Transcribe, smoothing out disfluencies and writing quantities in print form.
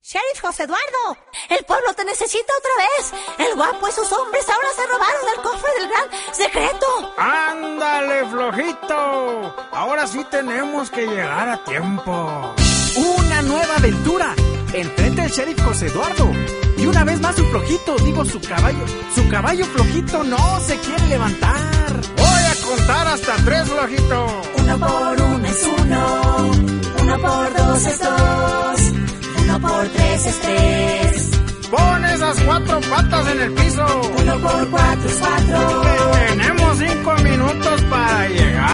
Sheriff José Eduardo, el pueblo te necesita otra vez. El guapo y sus hombres ahora se robaron el cofre del gran secreto. ¡Ándale, flojito! Ahora sí tenemos que llegar a tiempo. ¡Una nueva aventura! Enfrente del Sheriff José Eduardo. Y una vez más su flojito, su caballo flojito no se quiere levantar. Voy a contar hasta 3, flojito. 1 por 1 es 1, 1 por 2 es 2, 1 por 3 es 3. Pon esas 4 patas en el piso. 1 por 4 es 4. Tenemos 5 minutos para llegar.